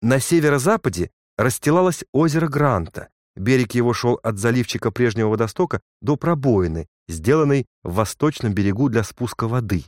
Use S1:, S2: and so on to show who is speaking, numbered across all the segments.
S1: На северо-западе расстилалось озеро Гранта. Берег его шел от заливчика прежнего водостока до пробоины, сделанной в восточном берегу для спуска воды.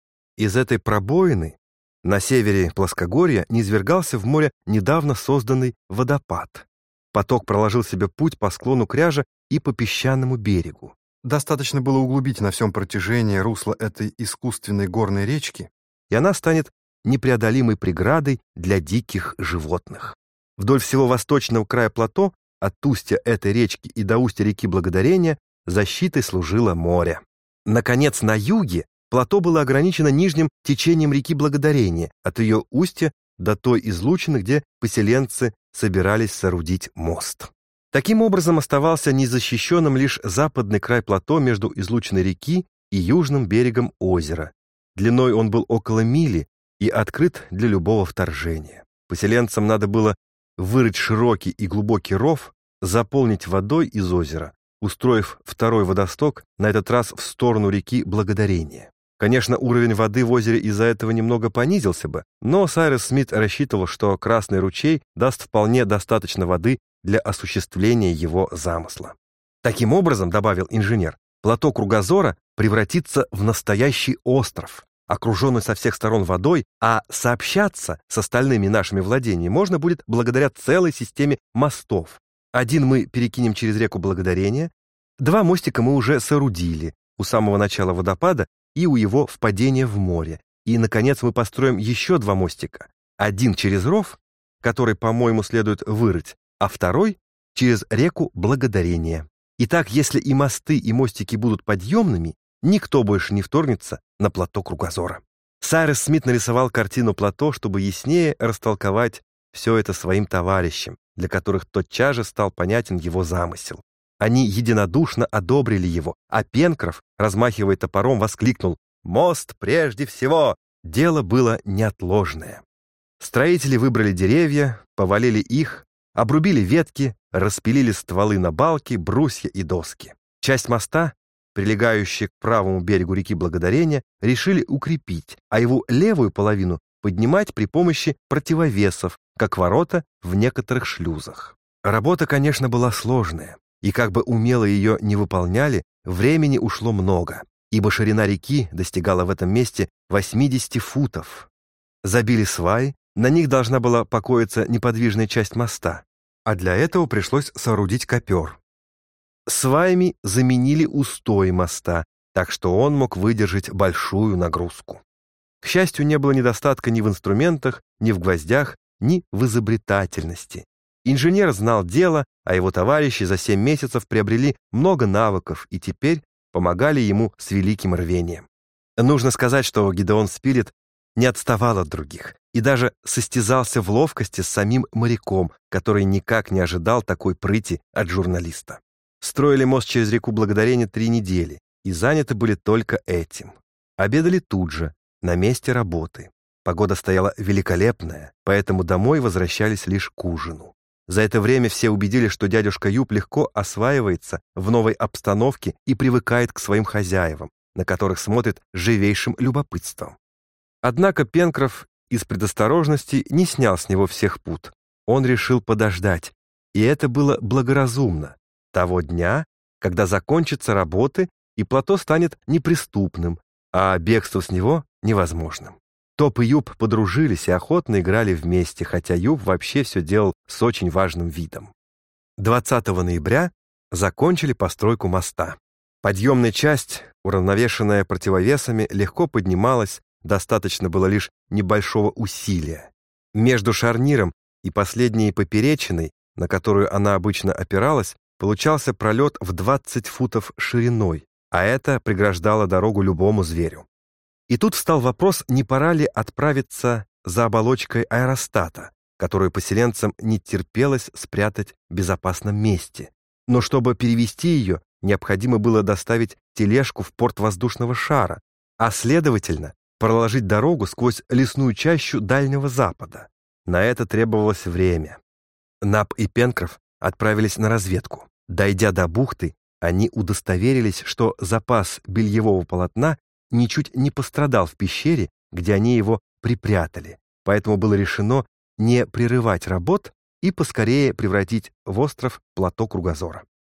S1: Из этой пробоины на севере плоскогорья низвергался в море недавно созданный водопад. Поток проложил себе путь по склону кряжа и по песчаному берегу.
S2: Достаточно было углубить на всем протяжении русло этой искусственной горной речки,
S1: и она станет непреодолимой преградой для диких животных. Вдоль всего восточного края плато, от устья этой речки и до устья реки Благодарения, защитой служило море. Наконец, на юге плато было ограничено нижним течением реки Благодарения, от ее устья до той излучины, где поселенцы собирались соорудить мост. Таким образом, оставался незащищенным лишь западный край плато между излучиной реки и южным берегом озера. Длиной он был около мили и открыт для любого вторжения. Поселенцам надо было вырыть широкий и глубокий ров, заполнить водой из озера, устроив второй водосток, на этот раз в сторону реки Благодарения. Конечно, уровень воды в озере из-за этого немного понизился бы, но Сайрус Смит рассчитывал, что Красный ручей даст вполне достаточно воды для осуществления его замысла. Таким образом, добавил инженер, плато Кругозора превратится в настоящий остров, окруженный со всех сторон водой, а сообщаться с остальными нашими владениями можно будет благодаря целой системе мостов. Один мы перекинем через реку Благодарения, 2 мостика мы уже соорудили у самого начала водопада и у его впадения в море, и, наконец, мы построим еще 2 мостика. Один через ров, который, по-моему, следует вырыть, а второй через реку Благодарения. Итак, если и мосты, и мостики будут подъемными, никто больше не вторгнется на плато Кругозора. Сайрус Смит нарисовал картину плато, чтобы яснее растолковать все это своим товарищам, для которых тотчас же стал понятен его замысел. Они единодушно одобрили его, а Пенкроф, размахивая топором, воскликнул: «Мост прежде всего!» Дело было неотложное. Строители выбрали деревья, повалили их, обрубили ветки, распилили стволы на балки, брусья и доски. Часть моста, прилегающая к правому берегу реки Благодарения, решили укрепить, а его левую половину поднимать при помощи противовесов, как ворота в некоторых шлюзах. Работа, конечно, была сложная, и как бы умело ее не выполняли, времени ушло много, ибо ширина реки достигала в этом месте 80 футов. Забили сваи, на них должна была покоиться неподвижная часть моста, а для этого пришлось соорудить копер. Сваями заменили устои моста, так что он мог выдержать большую нагрузку. К счастью, не было недостатка ни в инструментах, ни в гвоздях, ни в изобретательности. Инженер знал дело, а его товарищи за 7 месяцев приобрели много навыков и теперь помогали ему с великим рвением. Нужно сказать, что Гидеон Спилет не отставал от других и даже состязался в ловкости с самим моряком, который никак не ожидал такой прыти от журналиста. Строили мост через реку Благодарения 3 недели и заняты были только этим. Обедали тут же, на месте работы. Погода стояла великолепная, поэтому домой возвращались лишь к ужину. За это время все убедились, что дядюшка Юп легко осваивается в новой обстановке и привыкает к своим хозяевам, на которых смотрит с живейшим любопытством. Однако Пенкроф из предосторожности не снял с него всех пут. Он решил подождать, и это было благоразумно, того дня, когда закончатся работы и плато станет неприступным, а бегство с него невозможным. Топ и Юп подружились и охотно играли вместе, хотя Юп вообще все делал с очень важным видом. 20 ноября закончили постройку моста. Подъемная часть, уравновешенная противовесами, легко поднималась, достаточно было лишь небольшого усилия. Между шарниром и последней поперечиной, на которую она обычно опиралась, получался пролет в 20 футов шириной, а это преграждало дорогу любому зверю. И тут встал вопрос, не пора ли отправиться за оболочкой аэростата, которую поселенцам не терпелось спрятать в безопасном месте. Но чтобы перевести ее, необходимо было доставить тележку в порт воздушного шара, а, следовательно, проложить дорогу сквозь лесную чащу Дальнего Запада. На это требовалось время. Нап и Пенкроф отправились на разведку. Дойдя до бухты, они удостоверились, что запас бельевого полотна ничуть не пострадал в пещере, где они его припрятали, поэтому было решено не прерывать работ и поскорее превратить в остров плато кругозора.